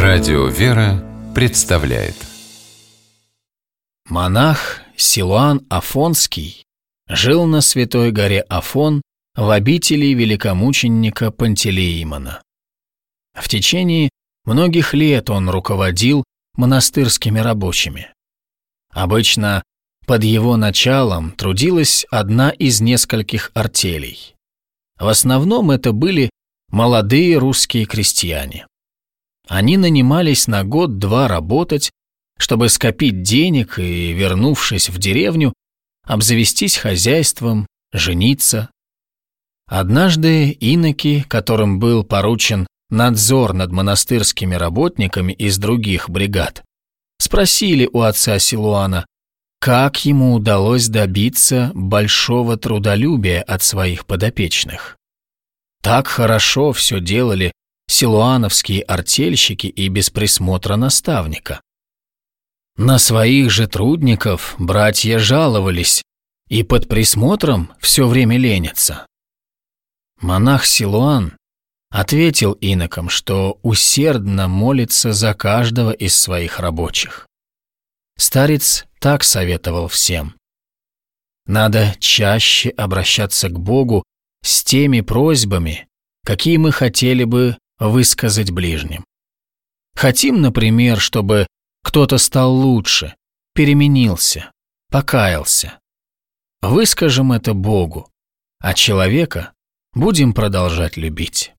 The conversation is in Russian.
Радио «Вера» представляет. Монах Силуан Афонский жил на святой горе Афон в обители великомученика Пантелеимона. В течение многих лет он руководил монастырскими рабочими. Обычно под его началом трудилась одна из нескольких артелей. В основном это были молодые русские крестьяне. Они нанимались на год-два работать, чтобы скопить денег и, вернувшись в деревню, обзавестись хозяйством, жениться. Однажды иноки, которым был поручен надзор над монастырскими работниками из других бригад, спросили у отца Силуана, как ему удалось добиться большого трудолюбия от своих подопечных. Так хорошо все делали силуановские артельщики и без присмотра наставника. На своих же трудников братья жаловались и под присмотром все время ленятся. Монах Силуан ответил инокам, что усердно молится за каждого из своих рабочих. Старец так советовал всем. Надо чаще обращаться к Богу с теми просьбами, какие мы хотели бы высказать ближним. Хотим, например, чтобы кто-то стал лучше, переменился, покаялся. Выскажем это Богу, а человека будем продолжать любить.